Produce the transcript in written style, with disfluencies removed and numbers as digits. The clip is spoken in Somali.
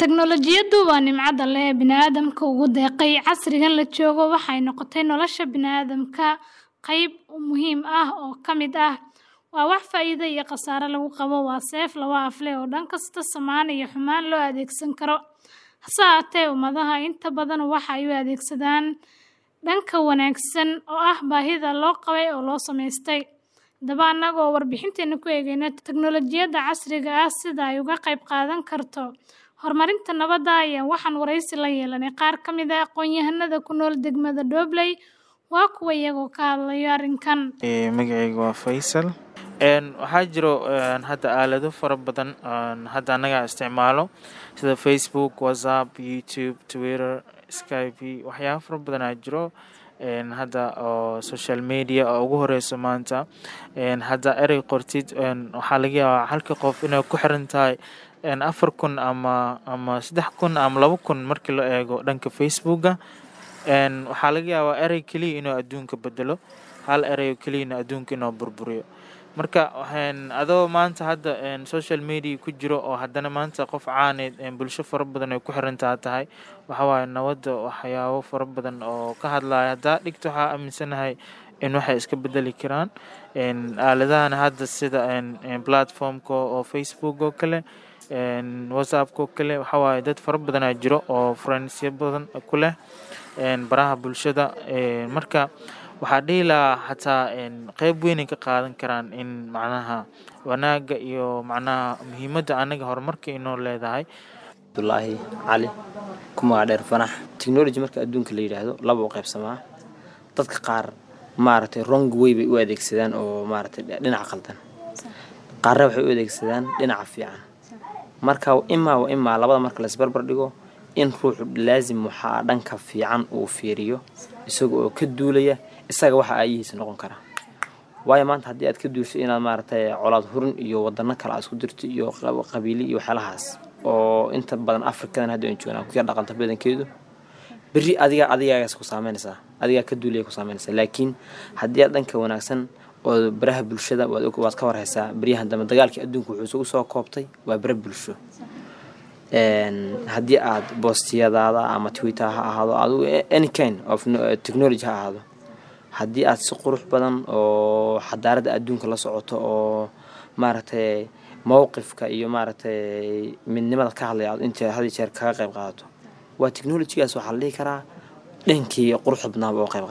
Teknoolajiyadu waa nimcada leh bini'aadamka ugu deeqay casrigan la joogo waxay noqotay nolosha bini'aadamka qayb muhiim ah oo ka mid ah waa wax faa'iido iyo khasaare lagu qabo waa seef laba af leh oo dhan kasta samaan iyo xumaan loo adeegsan karo hase ahaatee ummadaha inta badan waxa ay u adeegsadaan dhanka wanaagsan oo ah baahida loo qabay oo loo samaystay daba annagoo warbixinteena ku eegayna teknoolajiyada casriga ah sida ay uga qayb qaadan karto horumarinta nabadda ayaa waxaan waraysi la yeelanay qaar ka mid ah aqoon-yahanada ku nool degmada Doobley waa kuwa iyagoo ka hadlaya arrinkan magacaygu waa Faisal waxaa jiro hadda aalado fara badan hadda anaga isticmaalo sida Facebook, WhatsApp, YouTube, Twitter, Skype waxyaabo fara badan ayaa jiro hadda oo social media oo ugu horeyso maanta hadda erey qortid waxaa laga yaabaa halka qof inay ku xiran tahay 4,000 ama 3,000 ama 2,000 markii la eego dhanka Facebooka waxaa laga yaabaa erey kaliya inuu adduunka bedelo hal erey kaliya inuu adduunka inuu burburiyo marka adoo maanta hadda social media ku jiro oo haddana maanta qof caaneed bulsho fara badan ay ku xiran tahay waxa waaye nabadda waxyaabo fara badan oo ka hadlaya hadda dhigto waxaa aaminsanahay in waxay iska bedeli karaan aaladahan hadda sida platformka oo Facebook oo kale WhatsApp oo kale waxa waaye dad fara badan ay jiro oo friends badan ku leh baraha bulshada marka waxaa dhihi lahaa xataa qayb weyn ka qaadan karaan in macnaha wanaaga iyo macnaha muhiimadda anaga horumarka inoo leedahay Abdullaahi Cali kuma dheer fanax technology marka adduunka la yiraahdo laba u qaybsamaa dadka qaar maaragtay wrong way bay u adeegsadaan oo maaragtay dhinaca qaldan qaarna waxay u adeegsadaan dhinaca fiican marka ima labada marka la isbarbar dhigo in ruuxu laazim waxa dhanka fiican uu fiiriyo isagoo ka duulaya isaga waxa ay yihiin noqon kara waayo maanta hadii aad ka duusho inaad maaragtay colaad hurin iyo wadana kala isku dirto iyo qabiili iyo xalahaas oo inta badan Afrikadan hadda aan joogno ku dhaqanta badankeedu bari adiga ku saameynaysa adiga ka duulay ku saameynaysa laakiin hadii aad dhanka wanaagsan oo baraha bulshada waad ka warhaysaa bariyahan dama dagaalkii adduunku wuxuu soo koobtay waa baraha bulsho hadii aad postiyadaada ama Twitter ha ahaado any kind of technology ha ahaado hadii aad si qurux badan oo xadaarada adduunka la socoto oo maaragtay mowqifka iyo maaragtay midnimada ka hadlaya inta hadii jeer ka qayb qaadato waa technology-gaas waxa la dhihi karaa dhankii qurux badnaa oo qayb